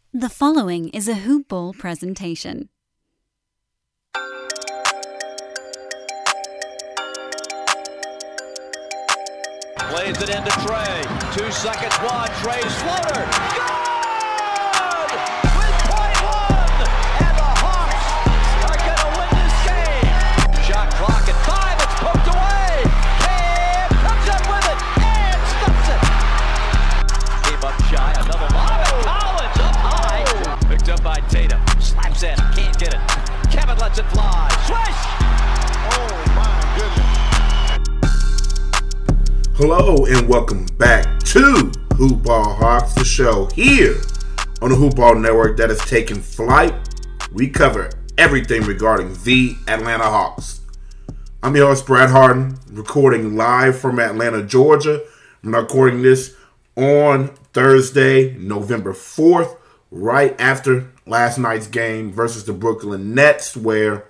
The following is a Hoop Ball presentation. Plays it into Trey. 2 seconds, one. Trey's floater. Good! With .1, and the Hawks are going to win this game. Shot clock at 5. It's poked away. Cam comes up with it and stuffs it. Came up shy. Another lob. Collins up high. Picked up by Tatum. Slaps in. Can't get it. Kevin lets it fly. Swish! Oh my goodness. Hello and welcome back to Hoop Ball Hawks, the show here on the Hoop Ball Network that has taken flight. We cover everything regarding the Atlanta Hawks. I'm your host, Brad Harden, recording live from Atlanta, Georgia. I'm recording this on Thursday, November 4th, right after last night's game versus the Brooklyn Nets, where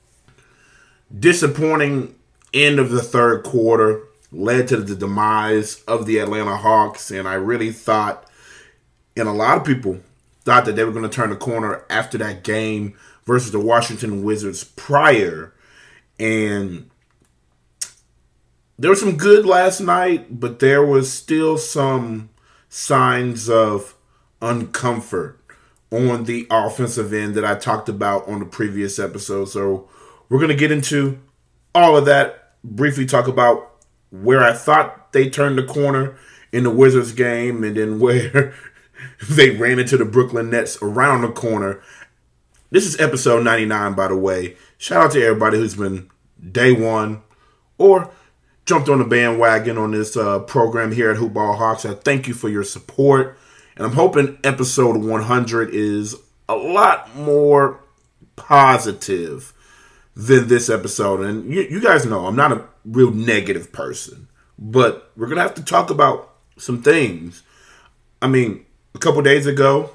disappointing end of the third quarter led to the demise of the Atlanta Hawks, and I really thought, and a lot of people thought, that they were going to turn the corner after that game versus the Washington Wizards prior. And there was some good last night, but there was still some signs of uncomfort on the offensive end that I talked about on the previous episode. So we're going to get into all of that, briefly talk about where I thought they turned the corner in the Wizards game, and then where they ran into the Brooklyn Nets around the corner. This is episode 99, by the way. Shout out to everybody who's been day one or jumped on the bandwagon on this program here at Hoop Ball Hawks. I thank you for your support, and I'm hoping episode 100 is a lot more positive than this episode. And you guys know I'm not a real negative person, but we're going to have to talk about some things. I mean, a couple days ago,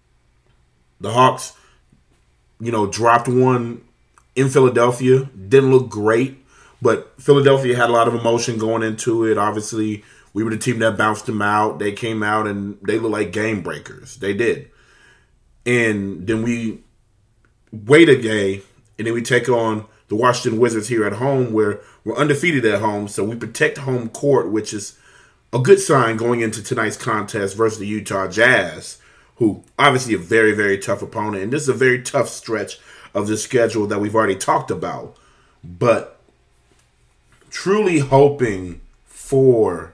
the Hawks, dropped one in Philadelphia. Didn't look great, but Philadelphia had a lot of emotion going into it. Obviously, we were the team that bounced them out. They came out and they looked like game breakers. They did. And then we wait a day, and then we take on the Washington Wizards here at home, where we're undefeated at home, so we protect home court, which is a good sign going into tonight's contest versus the Utah Jazz, who obviously a very, very tough opponent. And this is a very tough stretch of the schedule that we've already talked about. But truly hoping for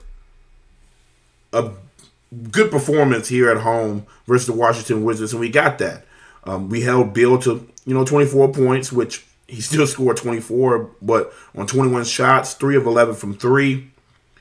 a good performance here at home versus the Washington Wizards, and we got that. We held Beal to 24 points, which he still scored 24, but on 21 shots, 3 of 11 from 3.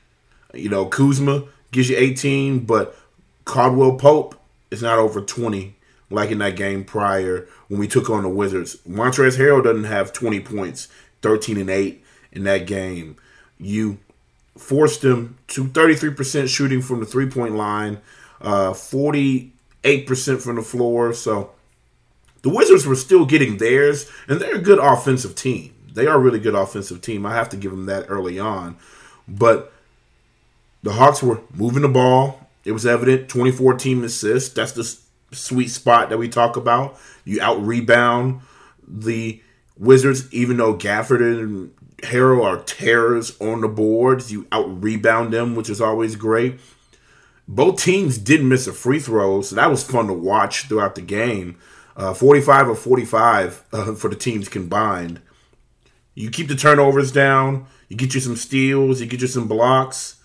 Kuzma gives you 18, but Caldwell Pope is not over 20 like in that game prior when we took on the Wizards. Montrezl Harrell doesn't have 20 points, 13 and 8 in that game. You forced him to 33% shooting from the three-point line, 48% from the floor, so the Wizards were still getting theirs, and they're a good offensive team. They are a really good offensive team. I have to give them that early on. But the Hawks were moving the ball. It was evident. 24 team assists. That's the sweet spot that we talk about. You out-rebound the Wizards, even though Gafford and Harrell are terrors on the boards. You out-rebound them, which is always great. Both teams didn't miss a free throw, so that was fun to watch throughout the game. 45 of 45 for the teams combined. You keep the turnovers down. You get you some steals. You get you some blocks.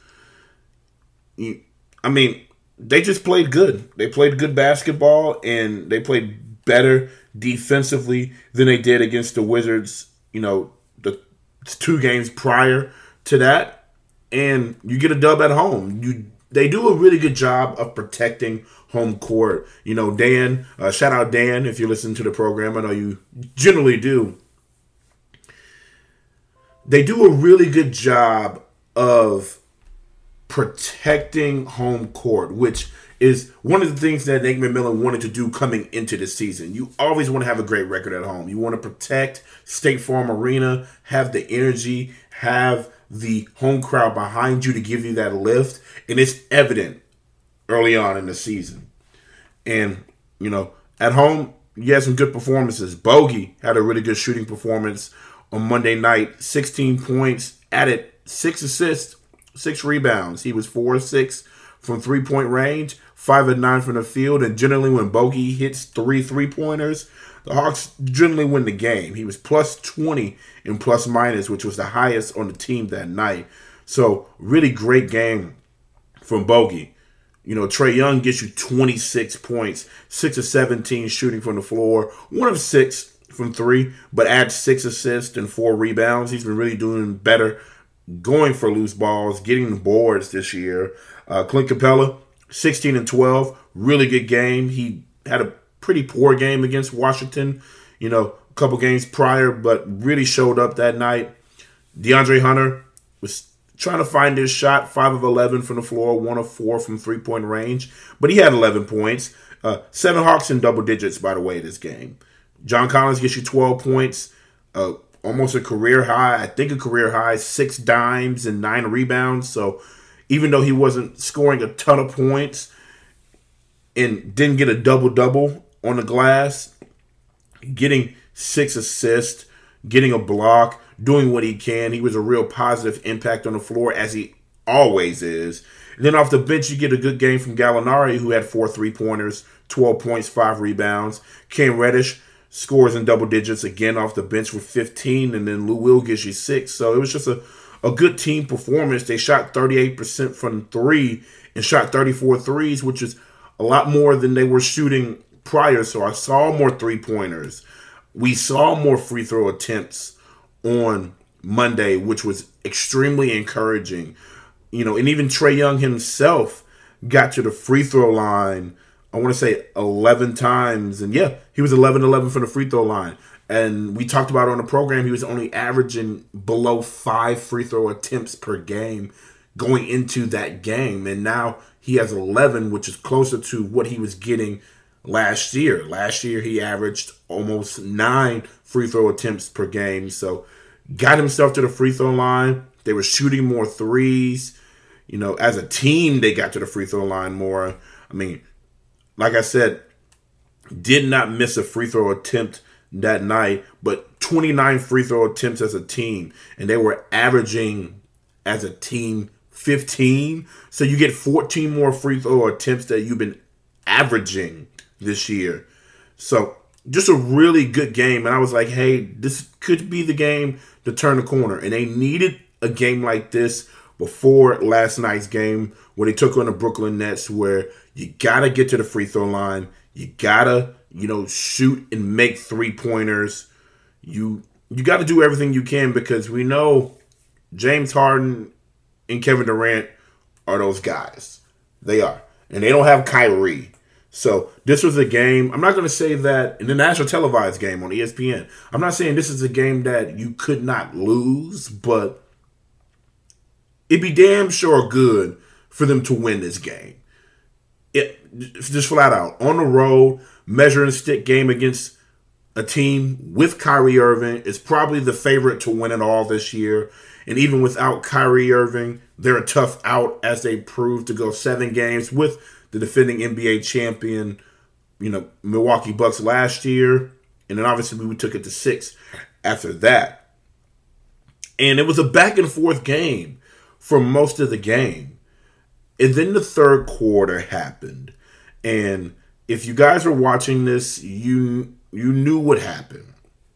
They just played good. They played good basketball, and they played better defensively than they did against the Wizards, the 2 games prior to that. And you get a dub at home. They do a really good job of protecting home court. Dan, shout out Dan if you listen to the program. I know you generally do. They do a really good job of protecting home court, which is one of the things that Nate McMillan wanted to do coming into the season. You always want to have a great record at home. You want to protect State Farm Arena, have the energy, have the home crowd behind you to give you that lift, and it's evident early on in the season. And At home, you had some good performances. Bogey had a really good shooting performance on Monday night. 16 points, added 6 assists, 6 rebounds. He was 4 of 6 from three-point range, 5 of 9 from the field. And generally when Bogey hits 3 3-pointers, the Hawks generally win the game. He was plus 20 in plus minus, which was the highest on the team that night. So really great game from Bogey. Trae Young gets you 26 points, 6 of 17 shooting from the floor, 1 of 6 from 3, but adds 6 assists and 4 rebounds. He's been really doing better going for loose balls, getting the boards this year. Clint Capella, 16 and 12, really good game. He had a pretty poor game against Washington, a couple games prior, but really showed up that night. DeAndre Hunter was trying to find his shot, 5 of 11 from the floor, 1 of 4 from three-point range, but he had 11 points. 7 Hawks in double digits, by the way, this game. John Collins gets you 12 points, almost a career high. I think a career high, 6 dimes and 9 rebounds. So even though he wasn't scoring a ton of points and didn't get a double-double on the glass, getting 6 assists, getting a block, doing what he can. He was a real positive impact on the floor, as he always is. And then off the bench, you get a good game from Gallinari, who had 4 3-pointers, 12 points, 5 rebounds. Cam Reddish scores in double digits again off the bench with 15, and then Lou Will gives you 6. So it was just a good team performance. They shot 38% from 3 and shot 34 threes, which is a lot more than they were shooting prior. So I saw more 3-pointers. We saw more free throw attempts on Monday, which was extremely encouraging. And even Trae Young himself got to the free throw line, I want to say 11 times. And yeah, he was 11-11 from the free throw line. And we talked about on the program, he was only averaging below 5 free throw attempts per game going into that game. And now he has 11, which is closer to what he was getting last year. Last year, he averaged almost 9 free throw attempts per game. So got himself to the free throw line. They were shooting more threes. As a team, they got to the free throw line more. I mean, like I said, did not miss a free throw attempt that night, but 29 free throw attempts as a team. And they were averaging, as a team, 15. So you get 14 more free throw attempts that you've been averaging this year. So just a really good game. And I was like, hey, this could be the game to turn the corner. And they needed a game like this before last night's game where they took on the Brooklyn Nets, where you got to get to the free throw line. You got to, shoot and make 3-pointers. You got to do everything you can, because we know James Harden and Kevin Durant are those guys. They are. And they don't have Kyrie. So this was a game. I'm not going to say that in the national televised game on ESPN. I'm not saying this is a game that you could not lose, but it'd be damn sure good for them to win this game. Just flat out. On the road, measuring stick game against a team with Kyrie Irving is probably the favorite to win it all this year. And even without Kyrie Irving, they're a tough out, as they proved to go 7 games with the defending NBA champion, Milwaukee Bucks last year. And then obviously we took it to 6 after that. And it was a back and forth game for most of the game. And then the third quarter happened. And if you guys were watching this, you knew what happened.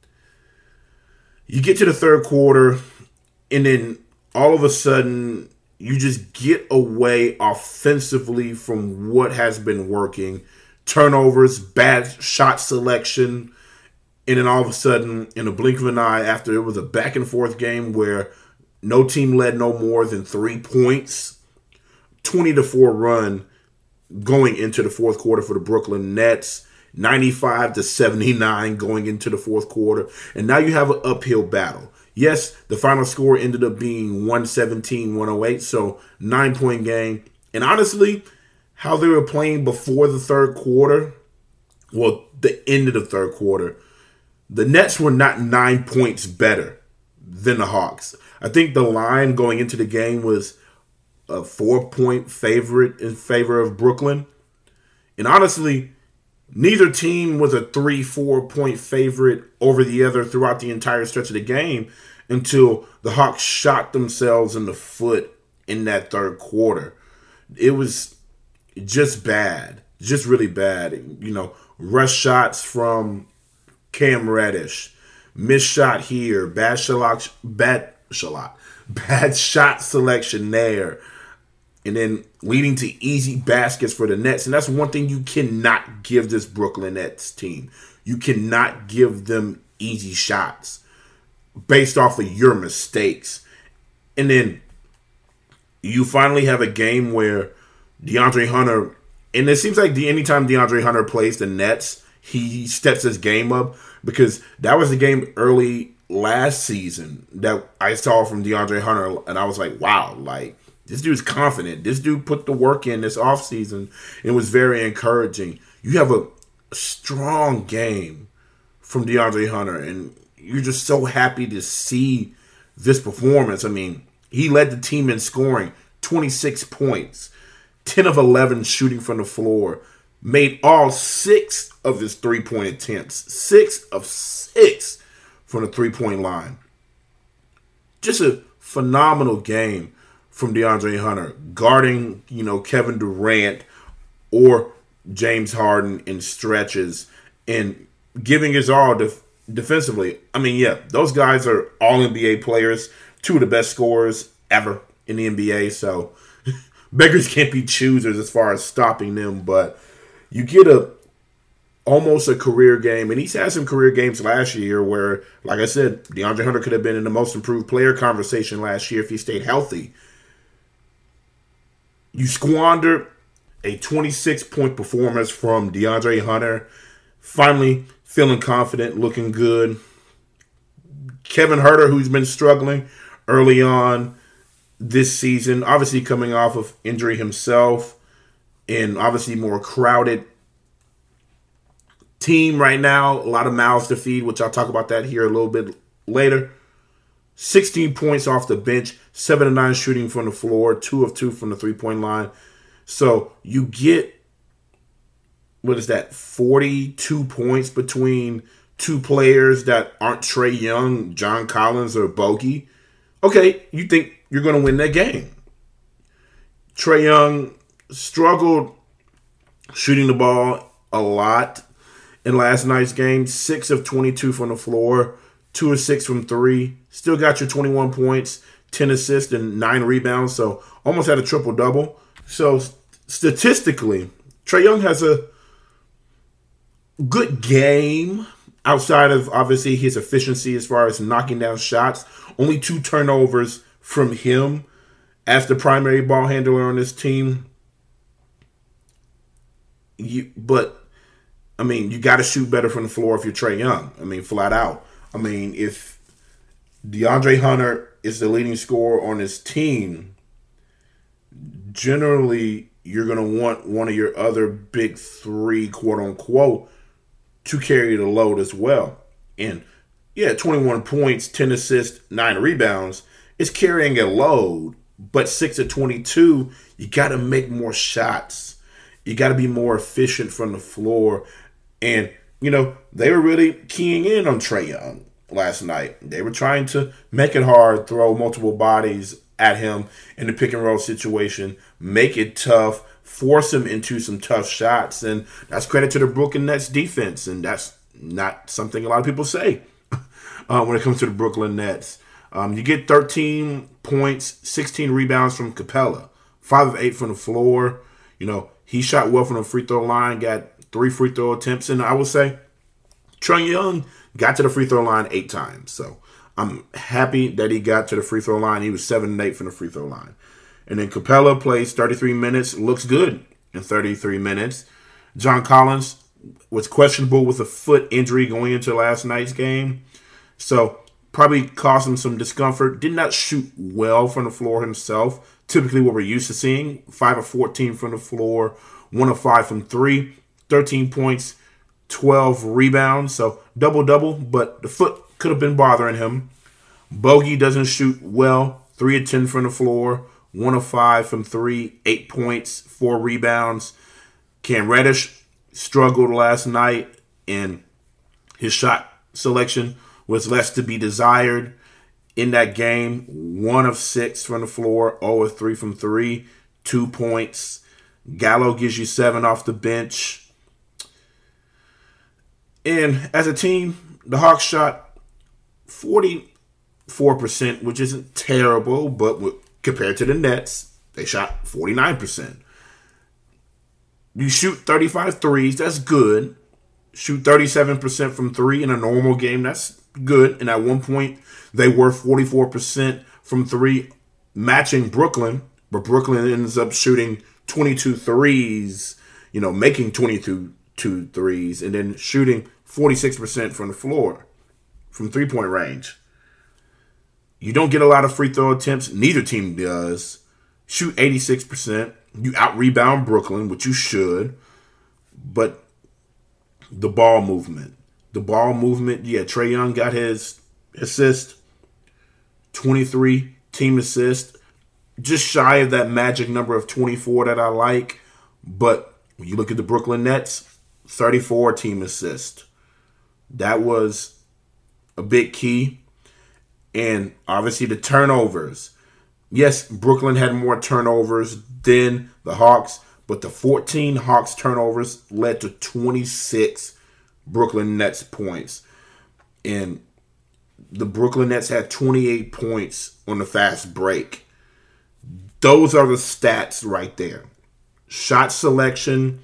You get to the third quarter, and then all of a sudden, you just get away offensively from what has been working. Turnovers, bad shot selection. And then all of a sudden, in a blink of an eye, after it was a back and forth game where no team led no more than 3 points, 20-4 run going into the fourth quarter for the Brooklyn Nets, 95-79 going into the fourth quarter. And now you have an uphill battle. Yes, the final score ended up being 117-108, so 9-point game. And honestly, how they were playing before the third quarter, well, the end of the third quarter, the Nets were not 9 points better than the Hawks. I think the line going into the game was a 4-point favorite in favor of Brooklyn. And honestly, Neither team was a 3-4 point favorite over the other throughout the entire stretch of the game until the Hawks shot themselves in the foot in that third quarter. It was just bad, just really bad. Rush shots from Cam Reddish, missed shot here, bad shot selection there, and then leading to easy baskets for the Nets. And that's one thing you cannot give this Brooklyn Nets team. You cannot give them easy shots based off of your mistakes. And then you finally have a game where DeAndre Hunter, and it seems like anytime DeAndre Hunter plays the Nets, he steps his game up, because that was the game early last season that I saw from DeAndre Hunter, and I was like, wow, like, this dude's confident. This dude put the work in this offseason. It was very encouraging. You have a strong game from DeAndre Hunter, and you're just so happy to see this performance. I mean, he led the team in scoring, 26 points, 10 of 11 shooting from the floor, made all 6 of his three-point attempts, 6 of 6 from the three-point line. Just a phenomenal game from DeAndre Hunter, guarding, Kevin Durant or James Harden in stretches and giving his all defensively. I mean, yeah, those guys are all NBA players, 2 of the best scorers ever in the NBA, so beggars can't be choosers as far as stopping them, but you get almost a career game, and he's had some career games last year where, like I said, DeAndre Hunter could have been in the most improved player conversation last year if he stayed healthy. You squandered a 26-point performance from DeAndre Hunter, finally feeling confident, looking good. Kevin Huerter, who's been struggling early on this season, obviously coming off of injury himself, and obviously more crowded team right now, a lot of mouths to feed, which I'll talk about that here a little bit later. 16 points off the bench, 7 of 9 shooting from the floor, 2 of 2 from the three-point line. So you get, 42 points between two players that aren't Trae Young, John Collins, or Bogey. Okay, you think you're going to win that game. Trae Young struggled shooting the ball a lot in last night's game. 6 of 22 from the floor, 2 of 6 from 3. Still got your 21 points, 10 assists, and 9 rebounds. So almost had a triple-double. So statistically, Trae Young has a good game outside of, obviously, his efficiency as far as knocking down shots. Only 2 turnovers from him as the primary ball handler on this team. But you got to shoot better from the floor if you're Trae Young. Flat out. If DeAndre Hunter is the leading scorer on his team, generally you're going to want one of your other big 3, quote-unquote, to carry the load as well. And, 21 points, 10 assists, 9 rebounds is carrying a load, but 6 of 22, you got to make more shots. You got to be more efficient from the floor. And, they were really keying in on Trae Young last night. They were trying to make it hard, throw multiple bodies at him in the pick-and-roll situation, make it tough, force him into some tough shots. And that's credit to the Brooklyn Nets defense. And that's not something a lot of people say when it comes to the Brooklyn Nets. You get 13 points, 16 rebounds from Capella, 5 of 8 from the floor. He shot well from the free throw line, got 3 free throw attempts. And I will say, Trae Young got to the free throw line 8 times. So I'm happy that he got to the free throw line. He was 7 and 8 from the free throw line. And then Capella plays 33 minutes, looks good in 33 minutes. John Collins was questionable with a foot injury going into last night's game. So probably caused him some discomfort. Did not shoot well from the floor himself. Typically what we're used to seeing. 5 of 14 from the floor, 1 of 5 from 3, 13 points, 12 rebounds. So double-double, but the foot could have been bothering him. Bogey doesn't shoot well. 3 of 10 from the floor, 1 of 5 from 3, 8 points, 4 rebounds. Cam Reddish, struggled last night, and his shot selection was less to be desired in that game. 1 of 6 from the floor, 0 of 3 from 3, 2 points. Gallo gives you 7 off the bench. And as a team, the Hawks shot 44%, which isn't terrible, but compared to the Nets, they shot 49%. You shoot 35 threes, that's good. Shoot 37% from 3 in a normal game, that's good. And at one point, they were 44% from 3, matching Brooklyn. But Brooklyn ends up shooting 22 threes, making 22 threes, and then shooting 46% from the floor, from three-point range. You don't get a lot of free throw attempts. Neither team does. Shoot 86%. You out-rebound Brooklyn, which you should. But the ball movement, yeah, Trae Young got his assist, 23 team assist, just shy of that magic number of 24 that I like. But when you look at the Brooklyn Nets, 34 team assist. That was a big key. And obviously the turnovers. Yes, Brooklyn had more turnovers than the Hawks, but the 14 Hawks turnovers led to 26 Brooklyn Nets points. And the Brooklyn Nets had 28 points on the fast break. Those are the stats right there. Shot selection,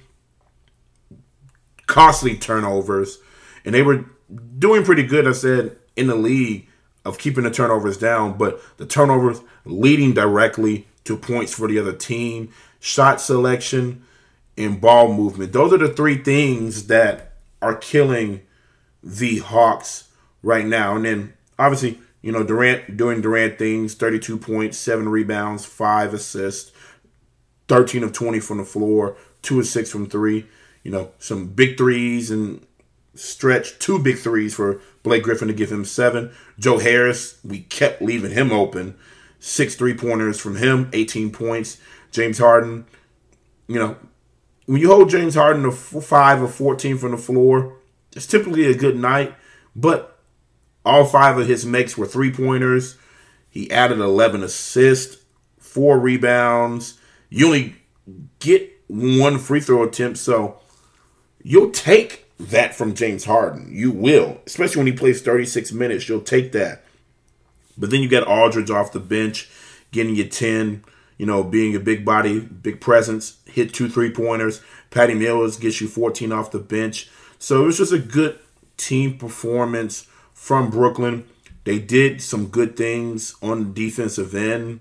costly turnovers, and they were doing pretty good, I said, in the league of keeping the turnovers down, but the turnovers leading directly to points for the other team, shot selection, and ball movement. Those are the 3 things that are killing the Hawks right now. And then, obviously, Durant doing Durant things, 32 points, 7 rebounds, 5 assists, 13 of 20 from the floor, 2 of 6 from 3. Some big threes and stretch, 2 big threes for Blake Griffin to give him 7. Joe Harris, we kept leaving him open. 6 3-pointers from him, 18 points. James Harden, when you hold James Harden to 5 of 14 from the floor, it's typically a good night. But all 5 of his makes were 3-pointers. He added 11 assists, 4 rebounds. You only get 1 free throw attempt, so you'll take that from James Harden. You will. Especially when he plays 36 minutes, you'll take that. But then you got Aldridge off the bench, getting you 10, being a big body, big presence, hit 2 3-pointers. Patty Mills gets you 14 off the bench. So it was just a good team performance from Brooklyn. They did some good things on the defensive end.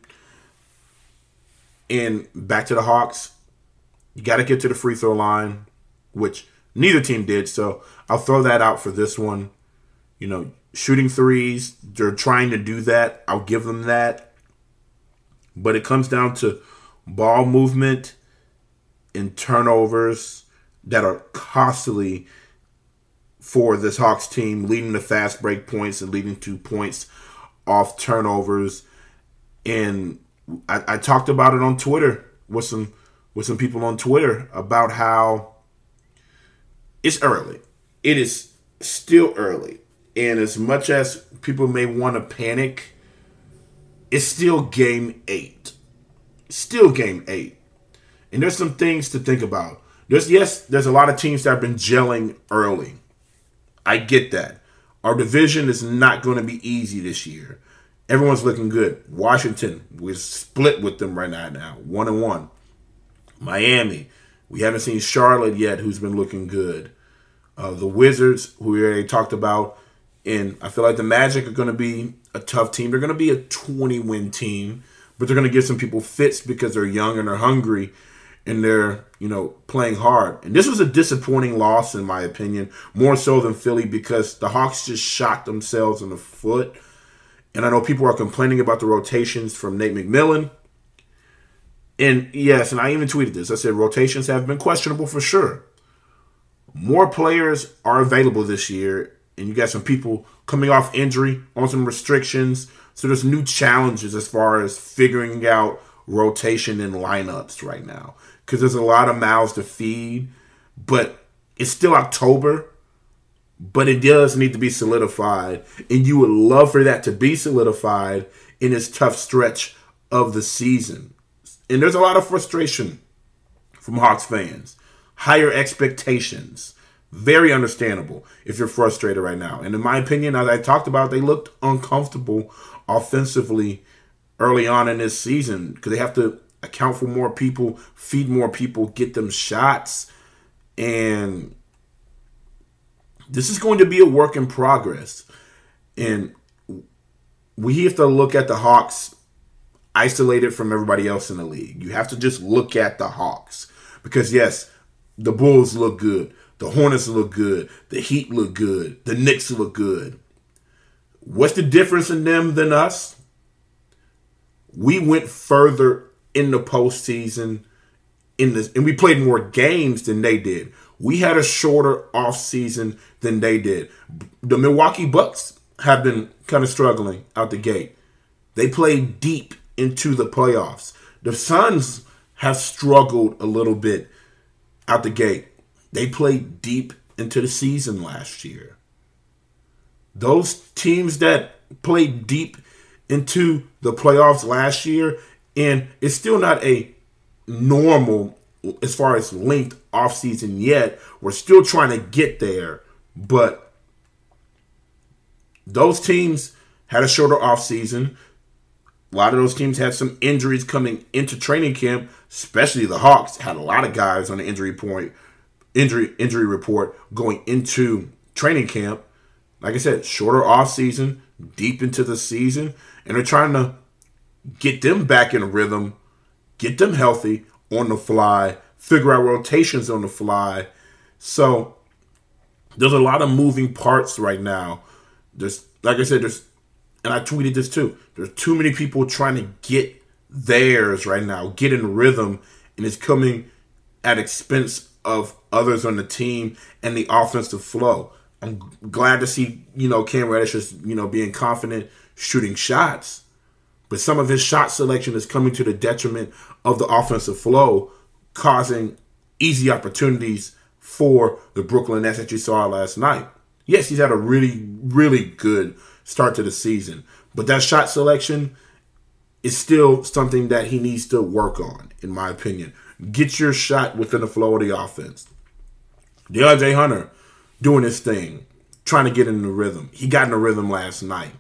And back to the Hawks, you got to get to the free throw line, which neither team did, so I'll throw that out for this one. Shooting threes, they're trying to do that. I'll give them that. But it comes down to ball movement and turnovers that are costly for this Hawks team, leading to fast break points and leading to points off turnovers. And I talked about it on Twitter with some people on Twitter about how it's early. It is still early. And as much as people may want to panic, it's still game 8. Still game 8. And there's some things to think about. There's a lot of teams that have been gelling early. I get that. Our division is not going to be easy this year. Everyone's looking good. Washington, we're split with them right now, 1-1. Miami, we haven't seen Charlotte yet, who's been looking good. The Wizards, who we already talked about, and I feel like the Magic are going to be a tough team. They're going to be a 20-win team, but they're going to give some people fits because they're young and they're hungry and they're, playing hard. And this was a disappointing loss, in my opinion, more so than Philly, because the Hawks just shot themselves in the foot. And I know people are complaining about the rotations from Nate McMillan. And yes, and I even tweeted this. I said rotations have been questionable for sure. More players are available this year, and you got some people coming off injury, on some restrictions. So there's new challenges as far as figuring out rotation and lineups right now, because there's a lot of mouths to feed. But It's still October, but it does need to be solidified. And you would love for that to be solidified in this tough stretch of the season. And there's a lot of frustration from Hawks fans. Higher expectations. Very understandable if you're frustrated right now. And in my opinion, as I talked about, they looked uncomfortable offensively early on in this season because they have to account for more people, feed more people, get them shots. And this is going to be a work in progress. And we have to look at the Hawks isolated from everybody else in the league. You have to just look at the Hawks. Because, yes, the Bulls look good. The Hornets look good. The Heat look good. The Knicks look good. What's the difference in them than us? We went further in the postseason and we played more games than they did. We had a shorter offseason than they did. The Milwaukee Bucks have been kind of struggling out the gate. They played deep into the playoffs. The Suns have struggled a little bit out the gate. They played deep into the season last year. Those teams that played deep into the playoffs last year, and it's still not a normal as far as length offseason yet. We're still trying to get there, but those teams had a shorter offseason. A lot of those teams had some injuries coming into training camp, especially the Hawks had a lot of guys on the injury report going into training camp. Like I said, shorter offseason, deep into the season, and they're trying to get them back in rhythm, get them healthy on the fly, figure out rotations on the fly. So there's a lot of moving parts right now. There's, like I said, and I tweeted this too, there's too many people trying to get theirs right now, get in rhythm, and it's coming at expense of others on the team and the offensive flow. I'm glad to see, Cam Reddish is, being confident shooting shots, but some of his shot selection is coming to the detriment of the offensive flow, causing easy opportunities for the Brooklyn Nets that you saw last night. Yes, he's had a really, really good start to the season, but that shot selection is still something that he needs to work on, in my opinion. Get your shot within the flow of the offense. DeAndre Hunter doing his thing, trying to get in the rhythm. He got in the rhythm last night,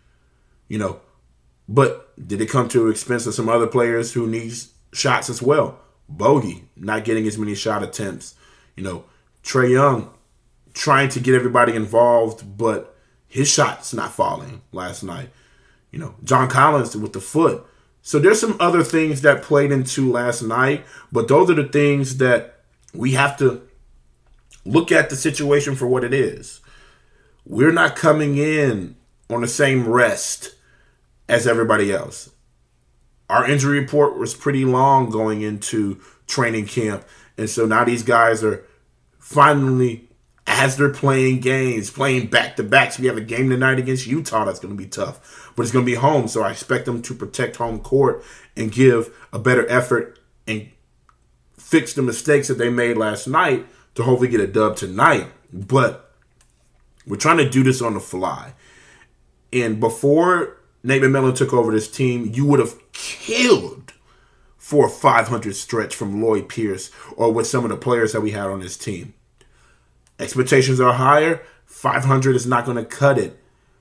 but did it come to the expense of some other players who needs shots as well? Bogey not getting as many shot attempts. Trae Young trying to get everybody involved, but his shot's not falling last night. John Collins with the foot. So there's some other things that played into last night, but those are the things that we have to look at the situation for what it is. We're not coming in on the same rest as everybody else. Our injury report was pretty long going into training camp, and so now these guys are finally, as they're playing games, playing back-to-backs. We have a game tonight against Utah that's going to be tough, but it's going to be home, so I expect them to protect home court and give a better effort and fix the mistakes that they made last night to hopefully get a dub tonight. But we're trying to do this on the fly. And before Nate McMillan took over this team, you would have killed for a 500 stretch from Lloyd Pierce or with some of the players that we had on this team. Expectations are higher. 500 is not going to cut it.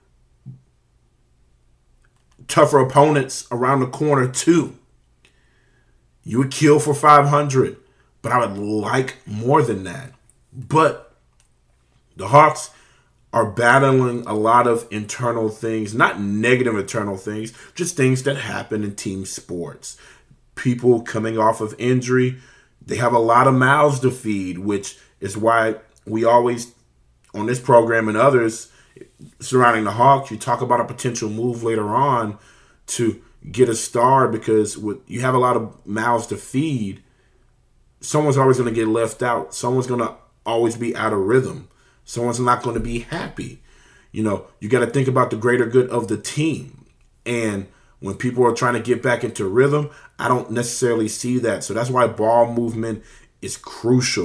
Tougher opponents around the corner too. You would kill for 500, but I would like more than that. But the Hawks are battling a lot of internal things, not negative internal things, just things that happen in team sports. People coming off of injury, they have a lot of mouths to feed, which is why we always, on this program and others surrounding the Hawks, you talk about a potential move later on to get a star, because you have a lot of mouths to feed. Someone's always going to get left out. Someone's going to always be out of rhythm. Someone's not going to be happy. You got to think about the greater good of the team. And when people are trying to get back into rhythm, I don't necessarily see that. So that's why ball movement is crucial.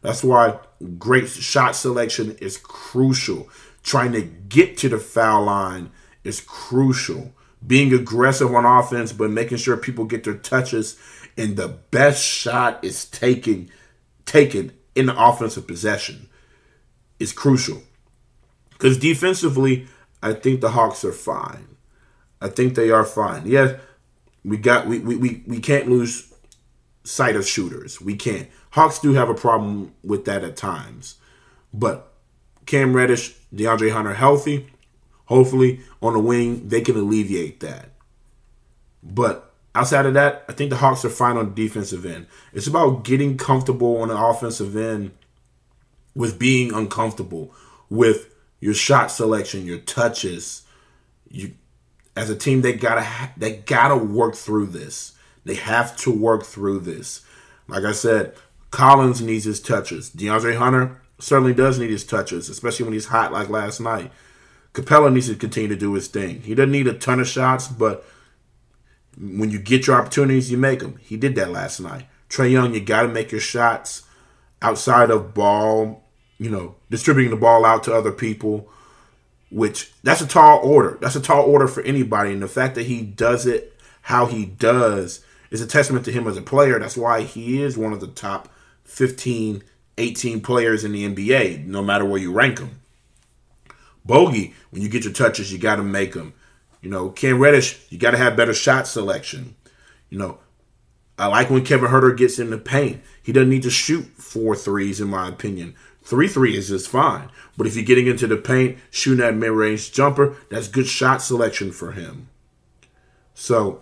That's why great shot selection is crucial. Trying to get to the foul line is crucial. Being aggressive on offense, but making sure people get their touches and the best shot is taken in the offensive possession is crucial. Because defensively, I think the Hawks are fine. I think they are fine. Yeah, we can't lose sight of shooters. We can't. Hawks do have a problem with that at times. But Cam Reddish, DeAndre Hunter healthy, hopefully on the wing, they can alleviate that. But outside of that, I think the Hawks are fine on the defensive end. It's about getting comfortable on the offensive end with being uncomfortable with your shot selection, your touches. As a team, they gotta work through this. They have to work through this. Like I said, Collins needs his touches. DeAndre Hunter certainly does need his touches, especially when he's hot like last night. Capella needs to continue to do his thing. He doesn't need a ton of shots, but when you get your opportunities, you make them. He did that last night. Trae Young, you got to make your shots outside of ball, distributing the ball out to other people, which that's a tall order. That's a tall order for anybody. And the fact that he does it how he does is a testament to him as a player. That's why he is one of the top 15, 18 players in the NBA, no matter where you rank him. Bogey, when you get your touches, you got to make them. Cam Reddish, you got to have better shot selection. I like when Kevin Huerter gets in the paint. He doesn't need to shoot 4 threes, in my opinion. 3 threes is fine. But if you're getting into the paint, shooting that mid-range jumper, that's good shot selection for him. So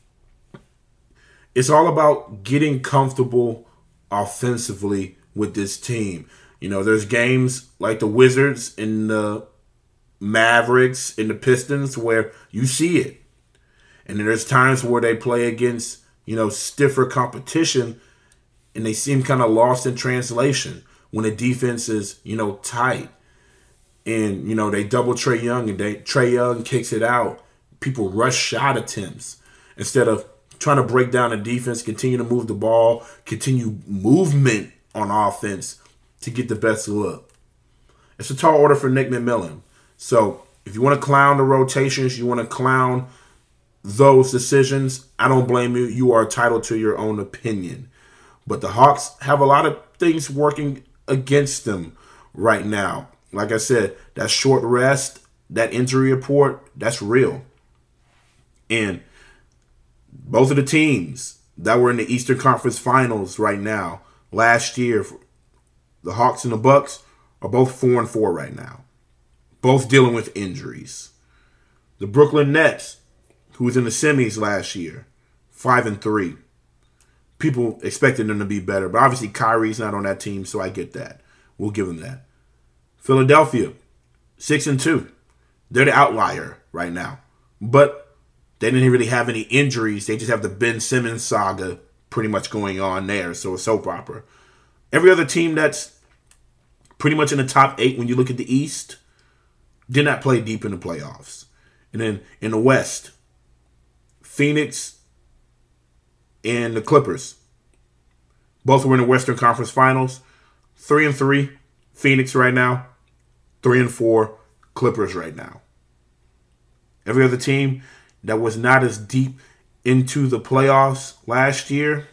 it's all about getting comfortable offensively with this team. There's games like the Wizards and the Mavericks and the Pistons where you see it. And then there's times where they play against, stiffer competition and they seem kind of lost in translation when the defense is, tight. And, they double Trae Young and Trae Young kicks it out. People rush shot attempts instead of trying to break down the defense, continue to move the ball, continue movement on offense to get the best look. It's a tall order for Nick McMillan. So if you want to clown the rotations, you want to clown those decisions, I don't blame you. You are entitled to your own opinion. But the Hawks have a lot of things working against them right now. Like I said, that short rest, that injury report, that's real. And both of the teams that were in the Eastern Conference Finals right now, last year, the Hawks and the Bucks are both 4-4 right now. Both dealing with injuries. The Brooklyn Nets, who was in the semis last year, 5-3. People expected them to be better, but obviously Kyrie's not on that team, so I get that. We'll give them that. Philadelphia, 6-2. They're the outlier right now. But they didn't really have any injuries. They just have the Ben Simmons saga pretty much going on there, so it's soap opera. Every other team that's pretty much in the top 8 when you look at the East did not play deep in the playoffs. And then in the West, Phoenix and the Clippers. Both were in the Western Conference Finals. 3-3, Phoenix right now. 3-4, Clippers right now. Every other team that was not as deep into the playoffs last year,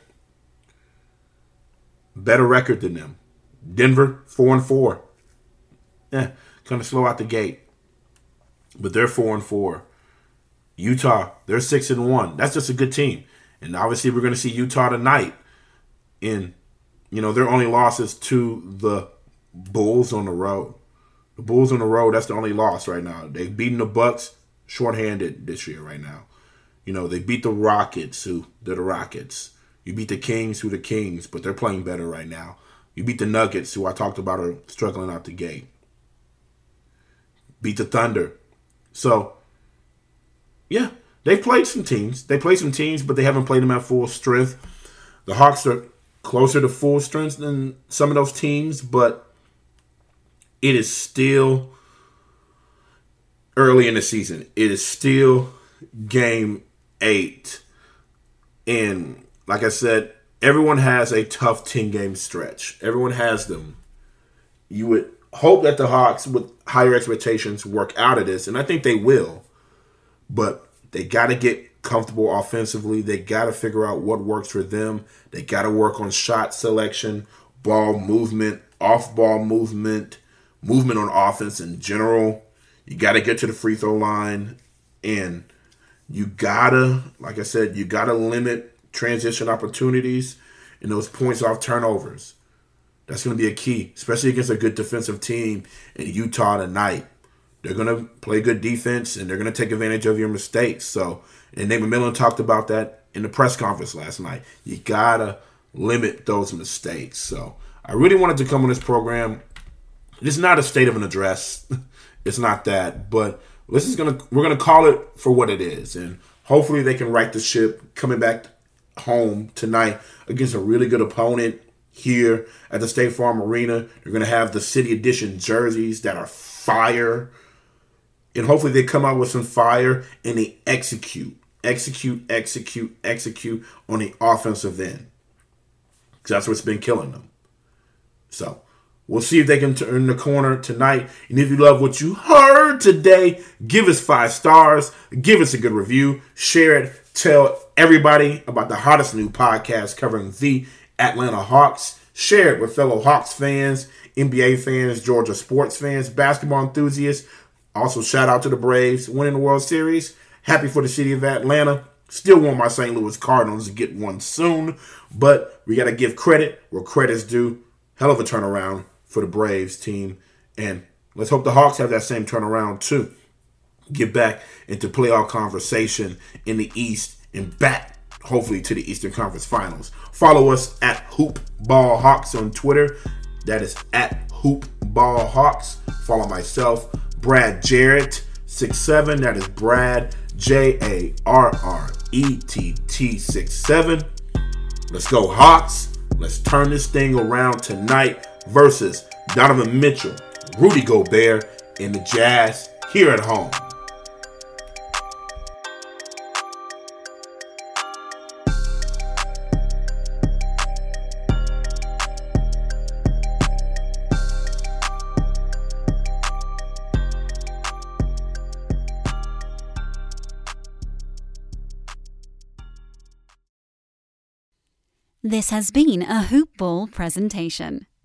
better record than them. Denver, 4-4. Kind of slow out the gate. But they're 4-4. Utah, they're 6-1. That's just a good team. And obviously we're going to see Utah tonight. In, their only loss is to the Bulls on the road. The Bulls on the road, that's the only loss right now. They've beaten the Bucks shorthanded this year right now. They beat the Rockets, who they're the Rockets. You beat the Kings, who the Kings, but they're playing better right now. You beat the Nuggets, who I talked about are struggling out the gate. Beat the Thunder. So, yeah, they've played some teams. They played some teams, but they haven't played them at full strength. The Hawks are closer to full strength than some of those teams, but it is still early in the season. It is still game 8. And like I said, everyone has a tough 10-game stretch. Everyone has them. You would hope that the Hawks, with higher expectations, work out of this, and I think they will. But they got to get comfortable offensively. They got to figure out what works for them. They got to work on shot selection, ball movement, off-ball movement, movement on offense in general. You got to get to the free throw line, and you got to, like I said, you got to limit transition opportunities and those points off turnovers. That's going to be a key, especially against a good defensive team in Utah tonight. They're going to play good defense, and they're going to take advantage of your mistakes. So, and Nate McMillan talked about that in the press conference last night. You got to limit those mistakes. So, I really wanted to come on this program. It's not a state of an address. It's not that. But we're going to call it for what it is. And hopefully they can right the ship coming back home tonight against a really good opponent here at the State Farm Arena. They're going to have the City Edition jerseys that are fire. And hopefully they come out with some fire and they execute on the offensive end. Because that's what's been killing them. So we'll see if they can turn the corner tonight. And if you love what you heard today, give us 5 stars. Give us a good review. Share it. Tell everybody about the hottest new podcast covering the Atlanta Hawks. Share it with fellow Hawks fans, NBA fans, Georgia sports fans, basketball enthusiasts. Also, shout out to the Braves winning the World Series. Happy for the city of Atlanta. Still want my St. Louis Cardinals to get one soon. But we got to give credit where credit's due. Hell of a turnaround for the Braves team. And let's hope the Hawks have that same turnaround too. Get back into playoff conversation in the East and back, hopefully, to the Eastern Conference Finals. Follow us at HoopBallHawks on Twitter. That is at HoopBallHawks. Follow myself, Brad Jarrett 67. That is Brad JARRETT 67. Let's go Hawks. Let's turn this thing around tonight versus Donovan Mitchell, Rudy Gobert, and the Jazz here at home. This has been a Hoop Ball presentation.